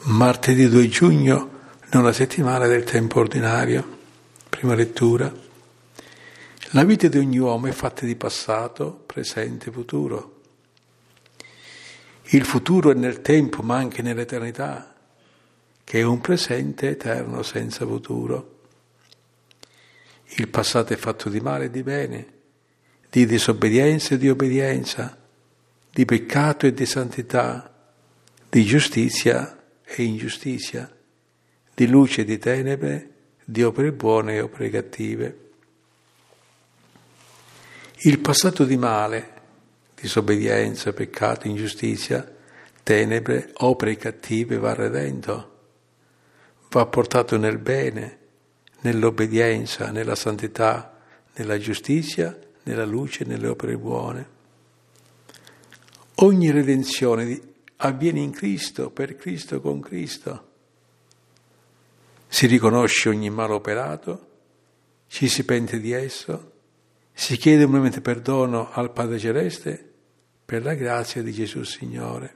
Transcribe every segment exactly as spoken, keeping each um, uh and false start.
Martedì due giugno, nona settimana del tempo ordinario. Prima lettura. La vita di ogni uomo è fatta di passato, presente e futuro. Il futuro è nel tempo, ma anche nell'eternità, che è un presente eterno senza futuro. Il passato è fatto di male e di bene, di disobbedienza e di obbedienza, di peccato e di santità, di giustizia e ingiustizia, di luce e di tenebre, di opere buone e opere cattive. Il passato di male, disobbedienza, peccato, ingiustizia, tenebre, opere cattive va redento, va portato nel bene, nell'obbedienza, nella santità, nella giustizia, nella luce e nelle opere buone. Ogni redenzione avviene in Cristo, per Cristo, con Cristo. Si riconosce ogni male operato, ci si pente di esso, si chiede umilmente perdono al Padre Celeste per la grazia di Gesù Signore.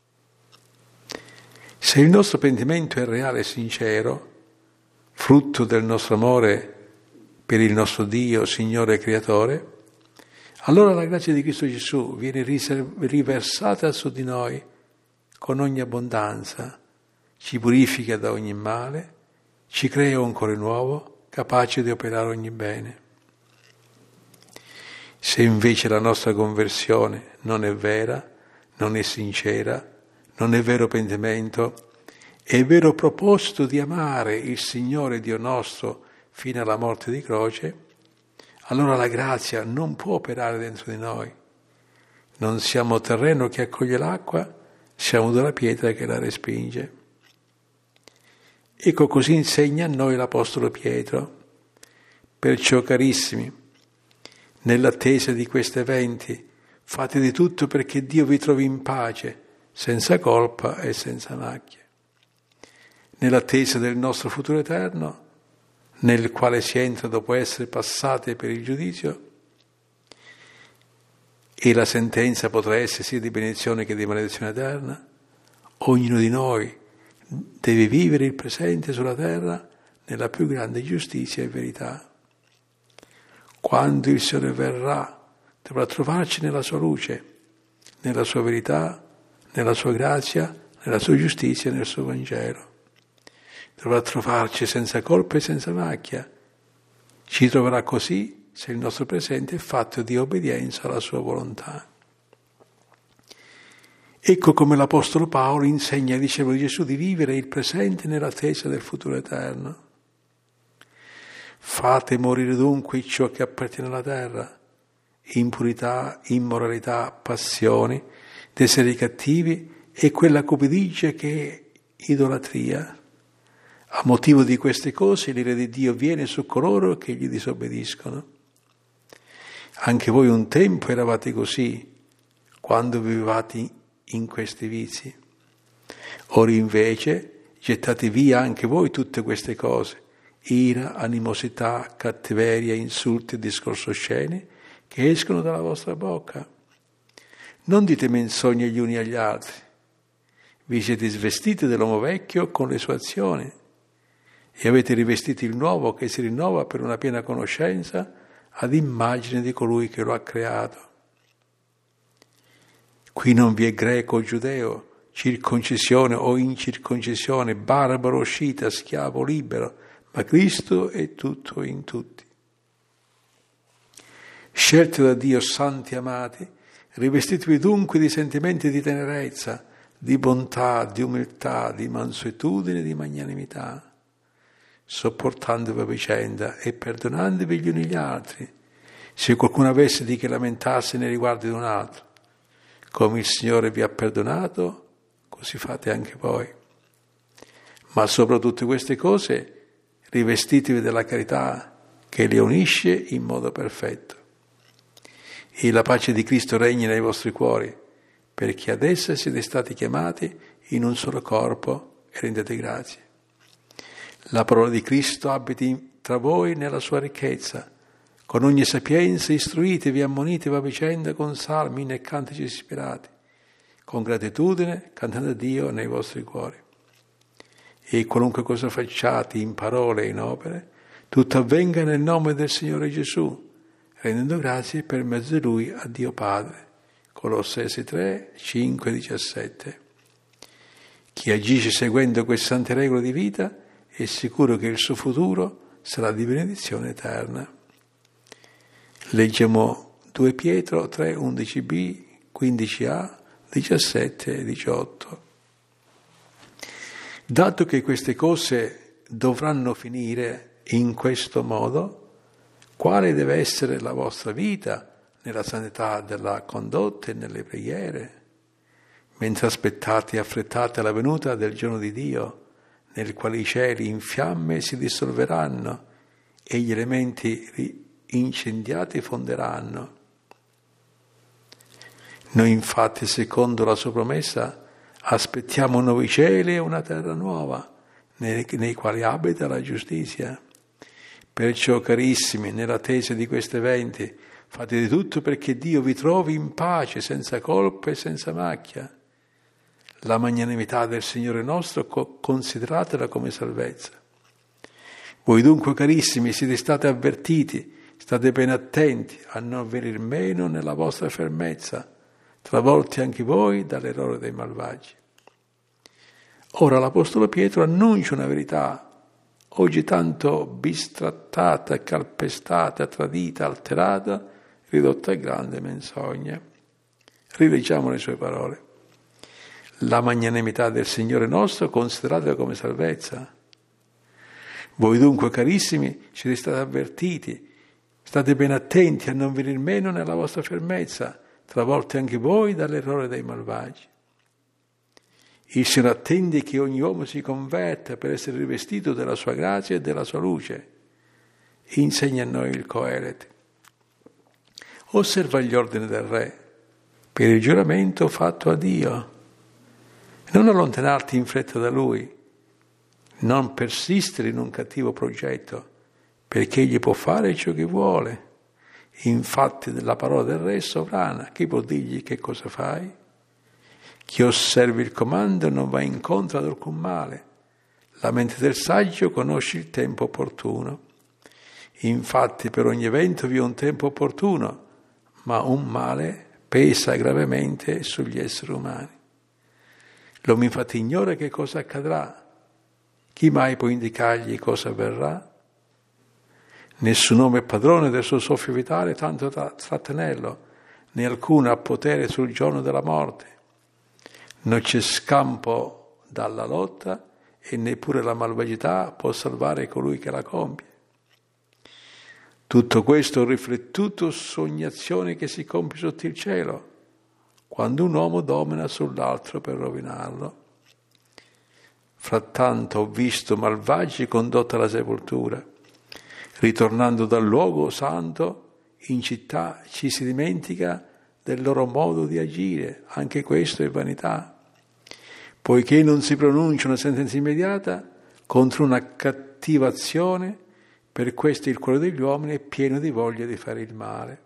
Se il nostro pentimento è reale e sincero, frutto del nostro amore per il nostro Dio, Signore e Creatore, allora la grazia di Cristo Gesù viene riversata su di noi con ogni abbondanza, ci purifica da ogni male, ci crea un cuore nuovo, capace di operare ogni bene. Se invece la nostra conversione non è vera, non è sincera, non è vero pentimento, è vero proposito di amare il Signore Dio nostro fino alla morte di croce, allora la grazia non può operare dentro di noi. Non siamo terreno che accoglie l'acqua, siamo della pietra che la respinge. Ecco, così insegna a noi l'Apostolo Pietro. Perciò, carissimi, nell'attesa di questi eventi, fate di tutto perché Dio vi trovi in pace, senza colpa e senza macchia. Nell'attesa del nostro futuro eterno, nel quale si entra dopo essere passati per il giudizio, e la sentenza potrà essere sia di benedizione che di maledizione eterna, ognuno di noi deve vivere il presente sulla terra nella più grande giustizia e verità. Quando il Signore verrà, dovrà trovarci nella sua luce, nella sua verità, nella sua grazia, nella sua giustizia e nel suo Vangelo. Dovrà trovarci senza colpa e senza macchia. Ci troverà così se il nostro presente è fatto di obbedienza alla sua volontà. Ecco come l'Apostolo Paolo insegna ai discepoli di Gesù di vivere il presente nell'attesa del futuro eterno. Fate morire dunque ciò che appartiene alla terra, impurità, immoralità, passioni, desideri cattivi e quella cupidigia che è idolatria. A motivo di queste cose l'ira di Dio viene su coloro che gli disobbediscono. Anche voi un tempo eravate così, quando vivevate in questi vizi. Ora invece gettate via anche voi tutte queste cose, ira, animosità, cattiveria, insulti e discorso osceni, che escono dalla vostra bocca. Non dite menzogne gli uni agli altri. Vi siete svestiti dell'uomo vecchio con le sue azioni e avete rivestito il nuovo che si rinnova per una piena conoscenza ad immagine di colui che lo ha creato. Qui non vi è greco o giudeo, circoncisione o incirconcisione, barbaro o scita, schiavo o libero, ma Cristo è tutto in tutti. Scelti da Dio, santi amati, rivestitevi dunque di sentimenti di tenerezza, di bontà, di umiltà, di mansuetudine, di magnanimità, sopportandovi a vicenda e perdonandovi gli uni gli altri, se qualcuno avesse di che lamentarsi nei riguardi di un altro. Come il Signore vi ha perdonato, così fate anche voi. Ma sopra tutte queste cose, rivestitevi della carità che le unisce in modo perfetto. E la pace di Cristo regni nei vostri cuori, perché ad essa siete stati chiamati in un solo corpo e rendete grazie. La parola di Cristo abiti tra voi nella sua ricchezza. Con ogni sapienza istruitevi, ammonitevi a vicenda con salmi e cantici ispirati, con gratitudine cantando a Dio nei vostri cuori. e qualunque cosa facciate in parole e in opere, tutto avvenga nel nome del Signore Gesù, rendendo grazie per mezzo di Lui a Dio Padre. Colossesi tre, cinque, diciassette. Chi agisce seguendo queste sante regole di vita è sicuro che il suo futuro sarà di benedizione eterna. Leggiamo due Pietro tre, undici b, quindici a, diciassette e diciotto. Dato che queste cose dovranno finire in questo modo, quale deve essere la vostra vita nella santità della condotta e nelle preghiere, mentre aspettate e affrettate la venuta del giorno di Dio, nel quale i cieli in fiamme si dissolveranno e gli elementi incendiati fonderanno. Noi infatti, secondo la sua promessa, aspettiamo nuovi cieli e una terra nuova, nei, nei quali abita la giustizia. Perciò, carissimi, nell'attesa di questi eventi, fate di tutto perché Dio vi trovi in pace, senza colpa e senza macchia. La magnanimità del Signore nostro consideratela come salvezza. Voi dunque, carissimi, siete stati avvertiti, state ben attenti a non venir meno nella vostra fermezza, travolti anche voi dall'errore dei malvagi. Ora l'Apostolo Pietro annuncia una verità, oggi tanto bistrattata, calpestata, tradita, alterata, ridotta a grande menzogna. Rileggiamo le sue parole. La magnanimità del Signore nostro consideratela come salvezza. Voi dunque, carissimi, siete stati avvertiti, state ben attenti a non venir meno nella vostra fermezza, travolti anche voi dall'errore dei malvagi. Il Signore attende che ogni uomo si converta per essere rivestito della sua grazia e della sua luce. Insegna a noi il Coelete. Osserva gli ordini del Re, per il giuramento fatto a Dio. Non allontanarti in fretta da Lui, non persistere in un cattivo progetto, perché Egli può fare ciò che vuole. Infatti la parola del Re è sovrana, chi può dirgli che cosa fai? Chi osserva il comando non va incontro ad alcun male. La mente del saggio conosce il tempo opportuno. Infatti per ogni evento vi è un tempo opportuno, ma un male pesa gravemente sugli esseri umani. L'uomo infatti ignora che cosa accadrà. Chi mai può indicargli cosa avverrà? Nessun uomo è padrone del suo soffio vitale tanto da trattenerlo, né alcuno ha potere sul giorno della morte. Non c'è scampo dalla lotta e neppure la malvagità può salvare colui che la compie. Tutto questo è riflettuto su ogni azione che si compie sotto il cielo, quando un uomo domina sull'altro per rovinarlo. Frattanto ho visto malvagi condotti alla sepoltura. Ritornando dal luogo santo, in città ci si dimentica del loro modo di agire, anche questo è vanità. Poiché non si pronuncia una sentenza immediata contro una cattiva azione, per questo il cuore degli uomini è pieno di voglia di fare il male.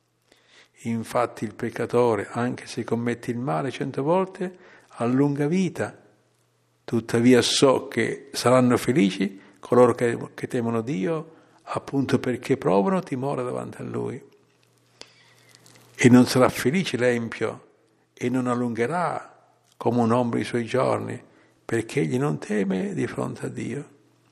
Infatti il peccatore, anche se commette il male cento volte, ha lunga vita. Tuttavia so che saranno felici coloro che, che temono Dio, appunto perché provano timore davanti a Lui. E non sarà felice l'empio e non allungherà come un'ombra i suoi giorni, perché egli non teme di fronte a Dio.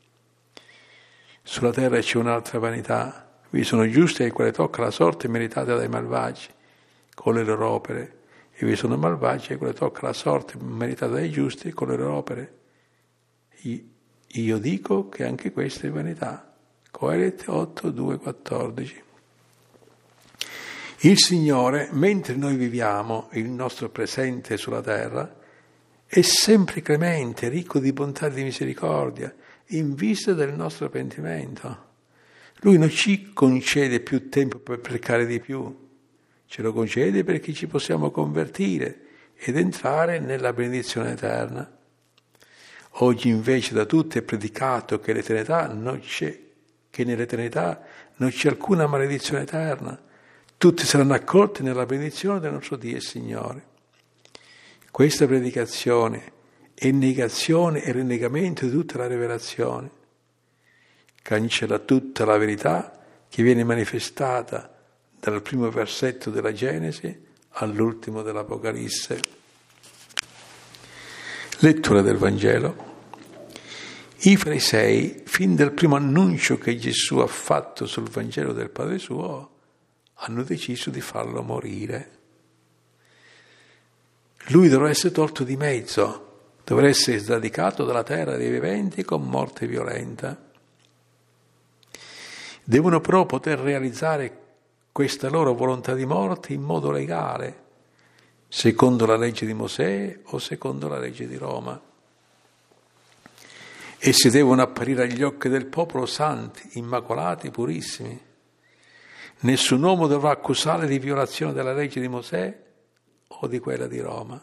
Sulla terra c'è un'altra vanità. Vi sono giusti ai quali tocca la sorte meritata dai malvagi, con le loro opere, e vi sono malvagi ai quali tocca la sorte meritata dai giusti con le loro opere. Io dico che anche questa è vanità. Coelete otto, due, quattordici. Il Signore, mentre noi viviamo il nostro presente sulla terra, è sempre clemente, ricco di bontà e di misericordia, in vista del nostro pentimento. Lui non ci concede più tempo per peccare di più, ce lo concede perché ci possiamo convertire ed entrare nella benedizione eterna. Oggi invece da tutti è predicato che l'eternità non c'è, che nell'eternità non c'è alcuna maledizione eterna. Tutti saranno accolti nella benedizione del nostro Dio e Signore. Questa predicazione è negazione e rinnegamento di tutta la rivelazione. Cancella tutta la verità che viene manifestata dal primo versetto della Genesi all'ultimo dell'Apocalisse. Lettura del Vangelo. I farisei, fin dal primo annuncio che Gesù ha fatto sul Vangelo del Padre suo, hanno deciso di farlo morire. Lui dovrà essere tolto di mezzo, dovrà essere sradicato dalla terra dei viventi con morte violenta. Devono però poter realizzare questa loro volontà di morte in modo legale, secondo la legge di Mosè o secondo la legge di Roma. Essi devono apparire agli occhi del popolo santi, immacolati, purissimi. Nessun uomo dovrà accusare di violazione della legge di Mosè o di quella di Roma.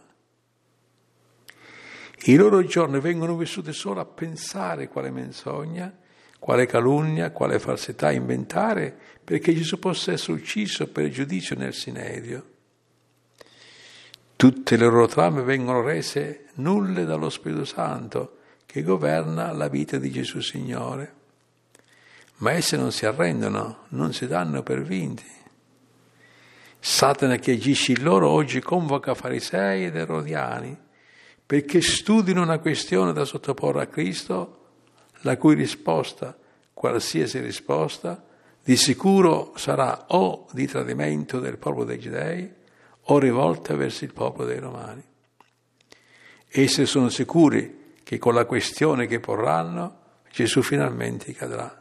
I loro giorni vengono vissuti solo a pensare quale menzogna, quale calunnia, quale falsità inventare perché Gesù possa essere ucciso per giudizio nel Sinedio. Tutte le loro trame vengono rese nulle dallo Spirito Santo che governa la vita di Gesù Signore. Ma esse non si arrendono, non si danno per vinti. Satana che agisce in loro oggi convoca farisei ed erodiani perché studino una questione da sottoporre a Cristo, la cui risposta, qualsiasi risposta, di sicuro sarà o di tradimento del popolo dei Giudei o rivolta verso il popolo dei Romani. Essi sono sicuri che con la questione che porranno Gesù finalmente cadrà.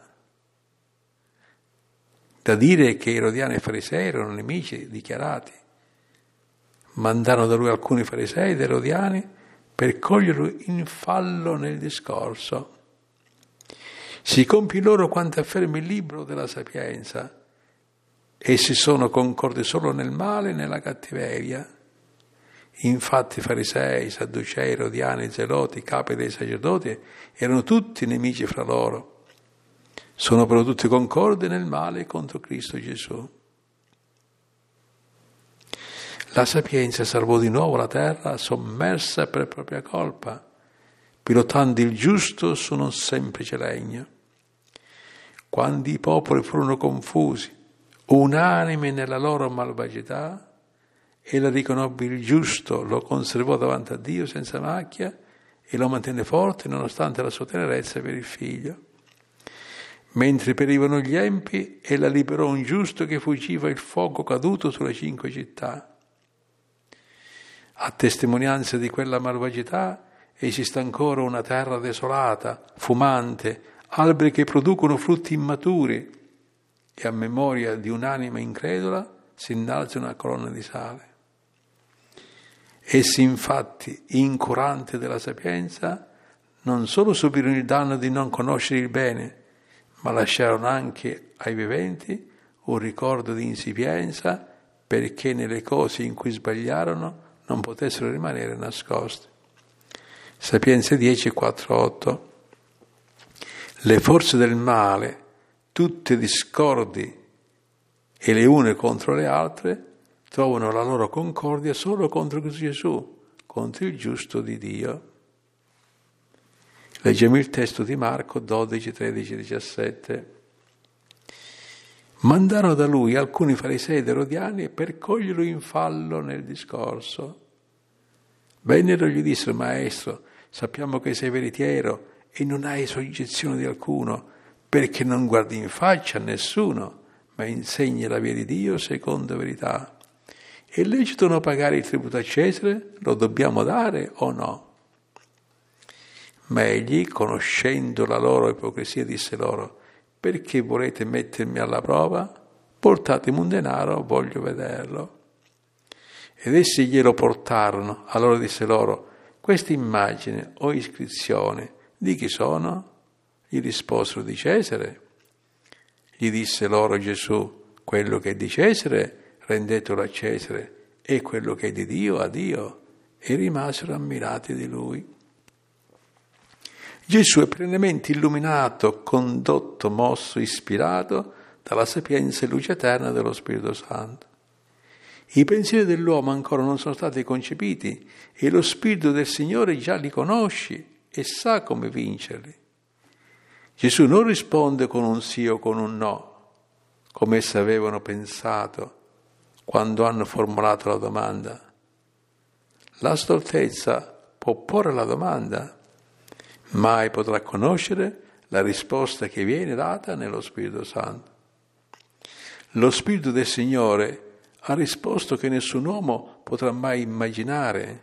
Da dire che Erodiani e Farisei erano nemici dichiarati. Mandarono da lui alcuni Farisei ed Erodiani per coglierlo in fallo nel discorso. Si compie loro quanto afferma il libro della Sapienza. Essi sono concordi solo nel male e nella cattiveria. Infatti farisei, sadducei, erodiani, zeloti, capi dei sacerdoti erano tutti nemici fra loro. Sono però tutti concordi nel male contro Cristo Gesù. La Sapienza salvò di nuovo la terra sommersa per propria colpa, pilotando il giusto su un semplice legno. Quando i popoli furono confusi, unanimi nella loro malvagità, ella riconobbe il giusto, lo conservò davanti a Dio senza macchia e lo mantenne forte nonostante la sua tenerezza per il figlio. Mentre perivano gli empi, ella liberò un giusto che fuggiva il fuoco caduto sulle cinque città. A testimonianza di quella malvagità esiste ancora una terra desolata, fumante, alberi che producono frutti immaturi e a memoria di un'anima incredula si innalza una colonna di sale. Essi infatti, incuranti della sapienza, non solo subirono il danno di non conoscere il bene, ma lasciarono anche ai viventi un ricordo di insipienza perché nelle cose in cui sbagliarono non potessero rimanere nascosti. Sapienza dieci, quattro, otto. Le forze del male, tutte discordi e le une contro le altre, trovano la loro concordia solo contro Gesù, contro il giusto di Dio. Leggiamo il testo di Marco dodici, tredici, diciassette. Mandarono da lui alcuni farisei ed erodiani per coglierlo in fallo nel discorso. Vennero e gli dissero: Maestro, sappiamo che sei veritiero e non hai soggezione di alcuno, perché non guardi in faccia a nessuno, ma insegni la via di Dio secondo verità. È lecito non pagare il tributo a Cesare? Lo dobbiamo dare o no? Ma egli, conoscendo la loro ipocrisia, disse loro: perché volete mettermi alla prova? Portatemi un denaro, voglio vederlo. Ed essi glielo portarono. Allora disse loro: questa immagine o iscrizione di chi sono? Gli risposero: di Cesare. Gli disse loro Gesù: quello che è di Cesare rendetelo a Cesare, e quello che è di Dio a Dio. E rimasero ammirati di lui. Gesù è pienamente illuminato, condotto, mosso, ispirato dalla sapienza e luce eterna dello Spirito Santo. I pensieri dell'uomo ancora non sono stati concepiti e lo Spirito del Signore già li conosce e sa come vincerli. Gesù non risponde con un sì o con un no, come essi avevano pensato quando hanno formulato la domanda. La stoltezza può porre la domanda, mai potrà conoscere la risposta che viene data nello Spirito Santo. Lo Spirito del Signore ha risposto che nessun uomo potrà mai immaginare,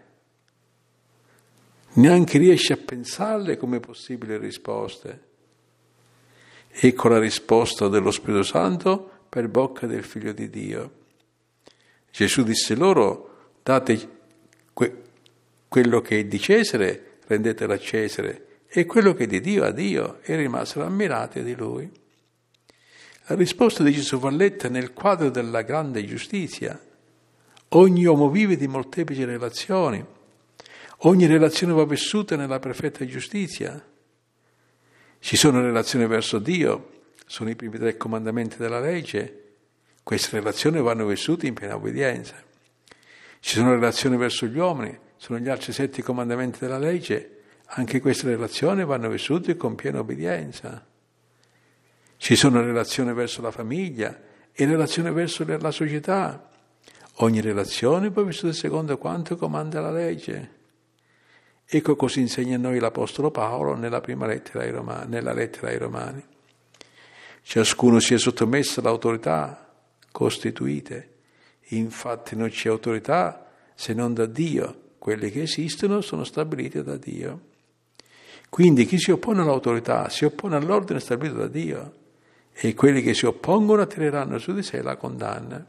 neanche riesce a pensarle come possibili risposte. Ecco la risposta dello Spirito Santo per bocca del Figlio di Dio. Gesù disse loro: date que- quello che è di Cesare, rendetelo a Cesare, e quello che è di Dio a Dio, e rimasero ammirati di lui. La risposta di Gesù va letta nel quadro della grande giustizia. Ogni uomo vive di molteplici relazioni, ogni relazione va vissuta nella perfetta giustizia. Ci sono relazioni verso Dio, sono i primi tre comandamenti della legge, queste relazioni vanno vissute in piena obbedienza. Ci sono relazioni verso gli uomini, sono gli altri sette comandamenti della legge, anche queste relazioni vanno vissute con piena obbedienza. Ci sono relazioni verso la famiglia e relazioni verso la società. Ogni relazione va vissuta secondo quanto comanda la legge. Ecco così insegna a noi l'Apostolo Paolo nella prima lettera ai Romani, nella lettera ai Romani. Ciascuno si è sottomesso all'autorità costituite. Infatti non c'è autorità se non da Dio. Quelle che esistono sono stabilite da Dio. Quindi chi si oppone all'autorità si oppone all'ordine stabilito da Dio. E quelli che si oppongono attireranno su di sé la condanna.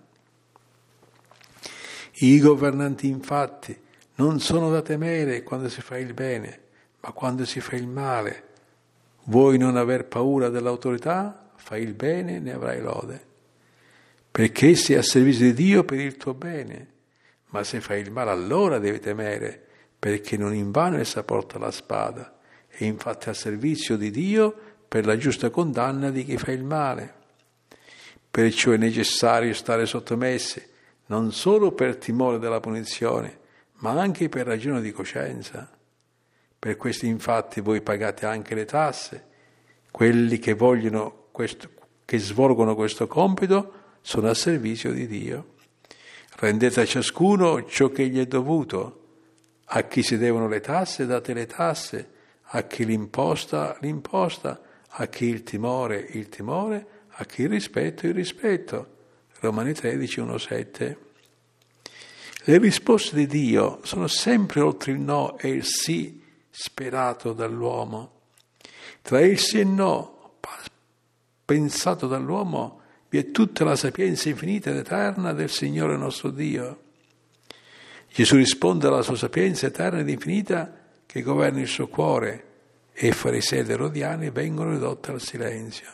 I governanti infatti non sono da temere quando si fa il bene, ma quando si fa il male. Vuoi non aver paura dell'autorità? Fai il bene, ne avrai lode. Perché sei a servizio di Dio per il tuo bene, ma se fai il male allora devi temere, perché non invano essa porta la spada, è infatti a servizio di Dio per la giusta condanna di chi fa il male. Perciò è necessario stare sottomessi, non solo per timore della punizione, ma anche per ragione di coscienza. Per questo infatti voi pagate anche le tasse. Quelli che vogliono questo, che svolgono questo compito sono a servizio di Dio. Rendete a ciascuno ciò che gli è dovuto. A chi si devono le tasse date le tasse, a chi l'imposta l'imposta, a chi il timore il timore, a chi il rispetto il rispetto. Romani tredici, uno sette. Le risposte di Dio sono sempre oltre il no e il sì sperato dall'uomo. Tra il sì e il no pensato dall'uomo vi è tutta la sapienza infinita ed eterna del Signore nostro Dio. Gesù risponde alla sua sapienza eterna ed infinita che governa il suo cuore, e i farisei ed erodiani vengono ridotti al silenzio.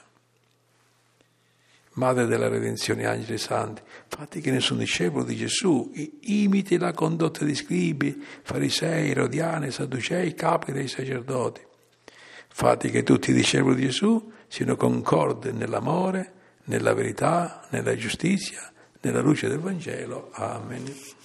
Madre della redenzione, angeli santi, fatti che nessun discepolo di Gesù imiti la condotta di scribi, farisei, erodiani, sadducei, capi dei sacerdoti. Fatti che tutti i discepoli di Gesù siano concordi nell'amore, nella verità, nella giustizia, nella luce del Vangelo. Amen.